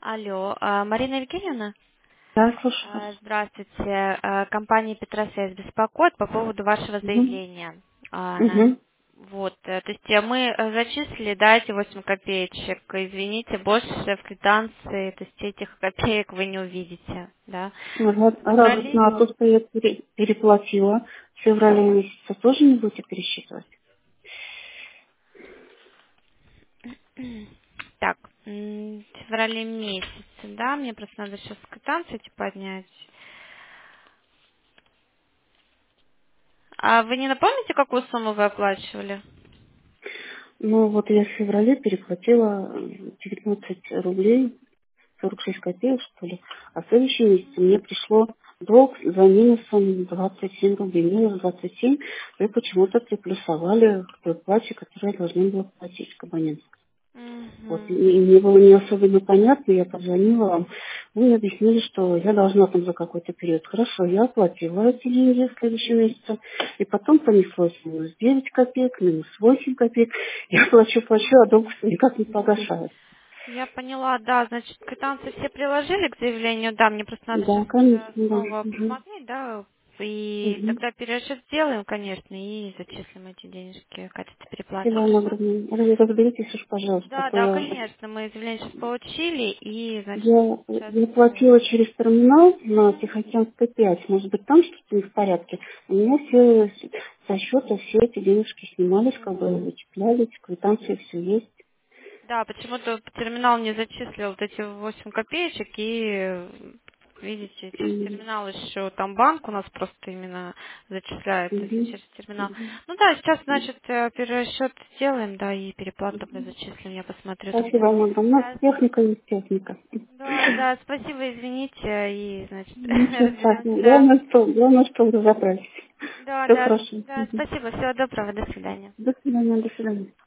Алло, Марина Евгеньевна? Да, слушаю. Здравствуйте. Компания Петросвязь беспокоит по поводу вашего Угу. заявления. Угу. Вот, то есть мы зачислили, да, эти 8 копеечек. Извините, больше в квитанции, то есть этих копеек вы не увидите, да. В феврале, Радостно, а то, что я переплатила в феврале месяце, тоже не будете пересчитывать? так, в феврале месяце, да, мне просто надо сейчас квитанции эти поднять. А вы не напомните, какую сумму вы оплачивали? Ну, вот я в феврале переплатила 19 рублей 46 копеек, что ли. А в следующем месяце мне пришло долг за минусом 27 рублей. Минус 27 вы почему-то приплюсовали к той плате, которую я должна была платить к абоненту. Вот, и Угу. мне было не особенно понятно, я позвонила вам, вы мне объяснили, что я должна там за какой-то период. Хорошо, я оплатила эти деньги в следующем месяце, и потом понеслось минус 9 копеек, минус 8 копеек. Я плачу, а долг никак не погашает. Я поняла, да, значит, квитанции все приложили к заявлению, да, мне просто надо Да, сейчас конечно, да. снова Угу. посмотреть, да, и Угу. тогда перерасчет сделаем, конечно, и зачислим эти денежки в качестве переплаты, Спасибо вам хорошо? огромное. Разберитесь уж, пожалуйста, а Да, то да, конечно, мы заявление сейчас получили, и, значит, сейчас... я платила через терминал на Мгм. Тихоокеанской 5. Может быть, там что-то не в порядке. У меня все со счета все эти денежки снимались, как бы вычислялись, квитанции все есть. Да, почему-то терминал не зачислил вот эти 8 копеечек, и, видите, через М, терминал еще там банк у нас просто именно зачисляется, если мгм, через терминал. мгм. Ну да, сейчас, значит, перерасчет сделаем, да, и переплату тогда зачислим, я посмотрю Спасибо тогда. вам огромное. Да, Техника есть техника. да, да, спасибо, извините, и, значит, Ничего страшного. разберемся, да. Главное, что вы разобрались. Да, Все да, хорошо. да, Мгм. спасибо, всего доброго, до свидания. До свидания, до свидания.